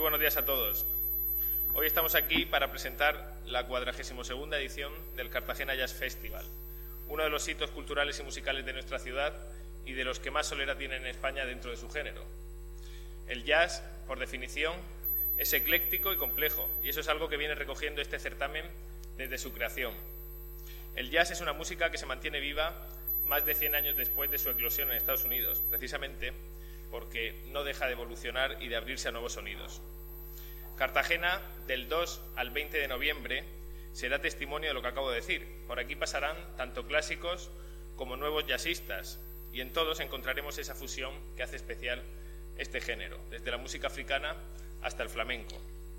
buenos días a todos. Hoy estamos aquí para presentar la 42ª edición del Cartagena Jazz Festival, uno de los hitos culturales y musicales de nuestra ciudad y de los que más solera tiene en España dentro de su género. El jazz, por definición, es ecléctico y complejo, y eso es algo que viene recogiendo este certamen desde su creación. El jazz es una música que se mantiene viva más de 100 años después de su eclosión en Estados Unidos, precisamente porque no deja de evolucionar y de abrirse a nuevos sonidos. Cartagena, del 2 al 20 de noviembre, será testimonio de lo que acabo de decir. Por aquí pasarán tanto clásicos como nuevos jazzistas, y en todos encontraremos esa fusión que hace especial este género, desde la música africana hasta el flamenco.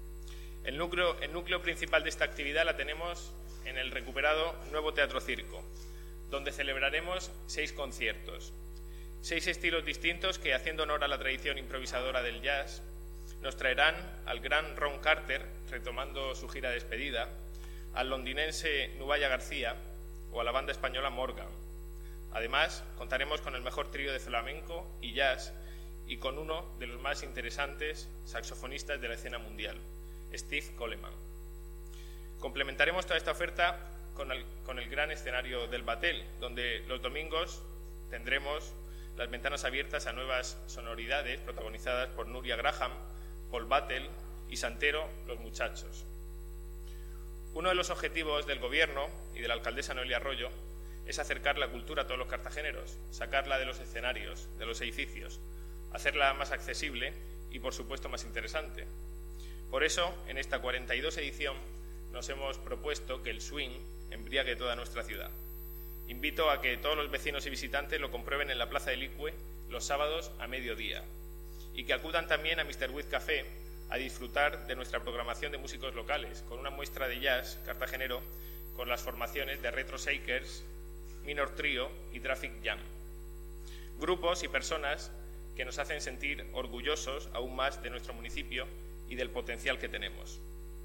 El núcleo principal de esta actividad la tenemos en el recuperado Nuevo Teatro Circo, donde celebraremos 6 conciertos, 6 estilos distintos que, haciendo honor a la tradición improvisadora del jazz, nos traerán al gran Ron Carter, retomando su gira de despedida, al londinense Nubaya García o a la banda española Morgan. Además, contaremos con el mejor trío de flamenco y jazz y con uno de los más interesantes saxofonistas de la escena mundial, Steve Coleman. Complementaremos toda esta oferta con el gran escenario del Batel, donde los domingos tendremos las ventanas abiertas a nuevas sonoridades protagonizadas por Nuria Graham, Paul Battle y Santero, los muchachos. Uno de los objetivos del Gobierno y de la alcaldesa Noelia Arroyo es acercar la cultura a todos los cartageneros, sacarla de los escenarios, de los edificios, hacerla más accesible y, por supuesto, más interesante. Por eso, en esta 42 edición, nos hemos propuesto que el swing embriague toda nuestra ciudad. Invito a que todos los vecinos y visitantes lo comprueben en la Plaza del Icue los sábados a mediodía y que acudan también a Mr. Wiz Café a disfrutar de nuestra programación de músicos locales, con una muestra de jazz cartagenero con las formaciones de Retro Shakers, Minor Trio y Traffic Jam. Grupos y personas que nos hacen sentir orgullosos aún más de nuestro municipio y del potencial que tenemos.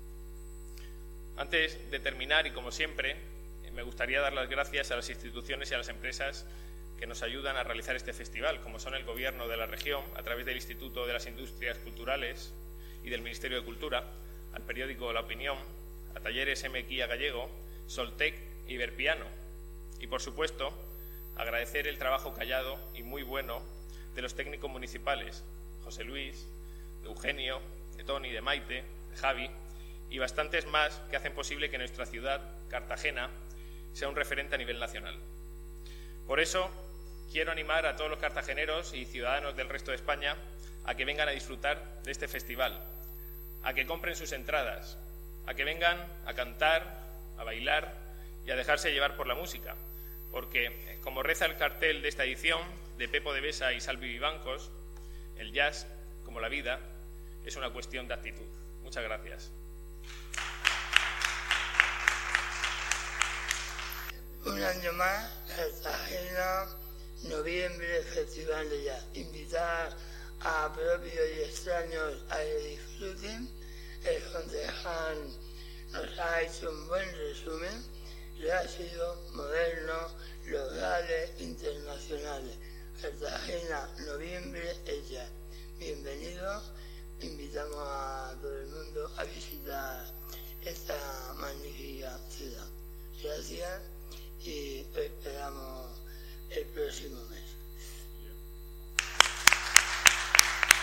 Antes de terminar, y como siempre, me gustaría dar las gracias a las instituciones y a las empresas que nos ayudan a realizar este festival, como son el Gobierno de la región, a través del Instituto de las Industrias Culturales y del Ministerio de Cultura, al periódico La Opinión, a Talleres MX Gallego, Soltec y Iberpiano. Y, por supuesto, agradecer el trabajo callado y muy bueno de los técnicos municipales, José Luis, de Eugenio, de Tony, de Maite, de Javi, y bastantes más que hacen posible que nuestra ciudad, Cartagena, sea un referente a nivel nacional. Por eso, quiero animar a todos los cartageneros y ciudadanos del resto de España a que vengan a disfrutar de este festival, a que compren sus entradas, a que vengan a cantar, a bailar y a dejarse llevar por la música, porque, como reza el cartel de esta edición, de Pepo de Besa y Salvi Vivancos, el jazz, como la vida, es una cuestión de actitud. Muchas gracias. Un año más, Cartagena, noviembre, Festival de Jazz. Invitar a propios y extraños a que disfruten. El concejal nos ha hecho un buen resumen, clásico, moderno, locales, internacionales. Cartagena, noviembre, es jazz. Bienvenidos, invitamos a todo el mundo a visitar esta magnífica ciudad. Gracias y esperamos el próximo mes.